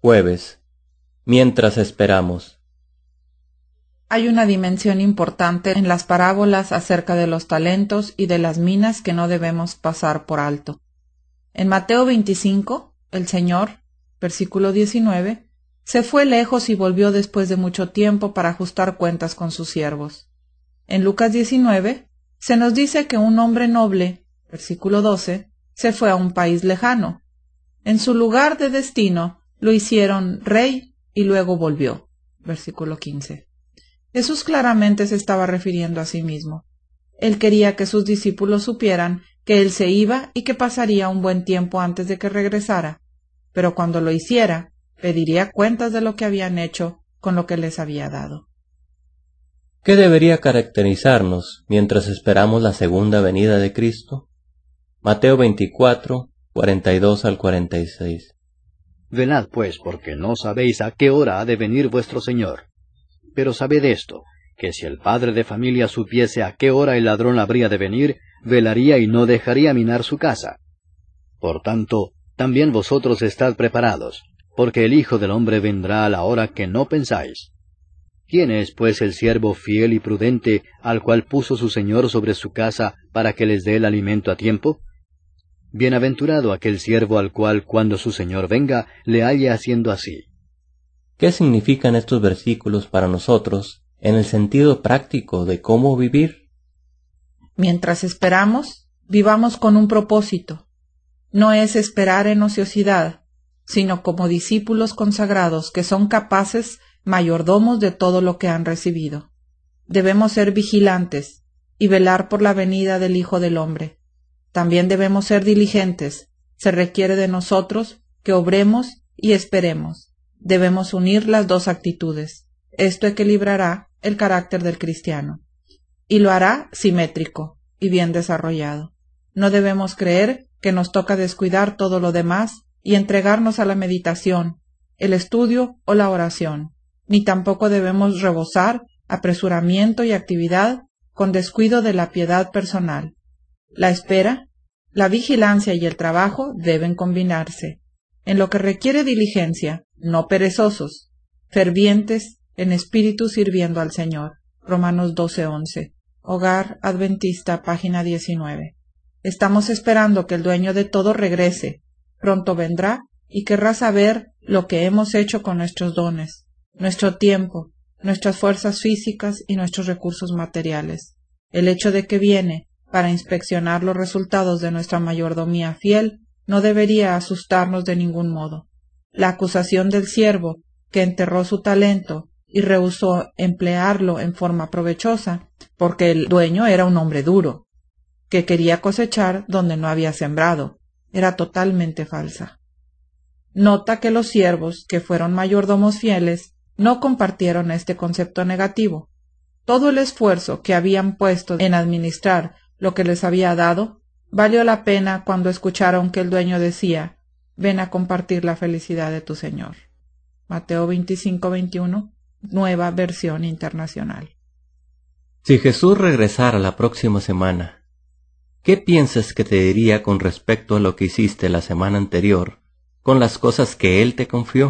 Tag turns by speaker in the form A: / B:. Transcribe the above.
A: Jueves. Mientras esperamos.
B: Hay una dimensión importante en las parábolas acerca de los talentos y de las minas que no debemos pasar por alto. En Mateo 25, el Señor, versículo 19, se fue lejos y volvió después de mucho tiempo para ajustar cuentas con sus siervos. En Lucas 19, se nos dice que un hombre noble, versículo 12, se fue a un país lejano. En su lugar de destino lo hicieron rey y luego volvió, versículo 15. Jesús claramente se estaba refiriendo a sí mismo. Él quería que sus discípulos supieran que él se iba y que pasaría un buen tiempo antes de que regresara, pero cuando lo hiciera, pediría cuentas de lo que habían hecho con lo que les había dado.
A: ¿Qué debería caracterizarnos mientras esperamos la segunda venida de Cristo? Mateo 24, 42 al 46.
C: Velad pues, porque no sabéis a qué hora ha de venir vuestro Señor. Pero sabed esto, que si el padre de familia supiese a qué hora el ladrón habría de venir, velaría y no dejaría minar su casa. Por tanto, también vosotros estad preparados, porque el Hijo del Hombre vendrá a la hora que no pensáis. ¿Quién es, pues, el siervo fiel y prudente, al cual puso su Señor sobre su casa, para que les dé el alimento a tiempo? Bienaventurado aquel siervo al cual, cuando su Señor venga, le halle haciendo así.
A: ¿Qué significan estos versículos para nosotros en el sentido práctico de cómo vivir?
B: Mientras esperamos, vivamos con un propósito. No es esperar en ociosidad, sino como discípulos consagrados que son capaces mayordomos de todo lo que han recibido. Debemos ser vigilantes y velar por la venida del Hijo del Hombre. También debemos ser diligentes. Se requiere de nosotros que obremos y esperemos. Debemos unir las dos actitudes. Esto equilibrará el carácter del cristiano. Y lo hará simétrico y bien desarrollado. No debemos creer que nos toca descuidar todo lo demás y entregarnos a la meditación, el estudio o la oración. Ni tampoco debemos rebosar apresuramiento y actividad con descuido de la piedad personal. La espera, la vigilancia y el trabajo deben combinarse. En lo que requiere diligencia, no perezosos, fervientes en espíritu sirviendo al Señor. Romanos 12:11. Hogar Adventista, página 19. Estamos esperando que el dueño de todo regrese. Pronto vendrá y querrá saber lo que hemos hecho con nuestros dones, nuestro tiempo, nuestras fuerzas físicas y nuestros recursos materiales. El hecho de que viene para inspeccionar los resultados de nuestra mayordomía fiel no debería asustarnos de ningún modo. La acusación del siervo que enterró su talento y rehusó emplearlo en forma provechosa, porque el dueño era un hombre duro, que quería cosechar donde no había sembrado, era totalmente falsa. Nota que los siervos, que fueron mayordomos fieles, no compartieron este concepto negativo. Todo el esfuerzo que habían puesto en administrar lo que les había dado, valió la pena cuando escucharon que el dueño decía: ven a compartir la felicidad de tu Señor. Mateo 25:21, Nueva Versión Internacional.
A: Si Jesús regresara la próxima semana, ¿qué piensas que te diría con respecto a lo que hiciste la semana anterior con las cosas que Él te confió?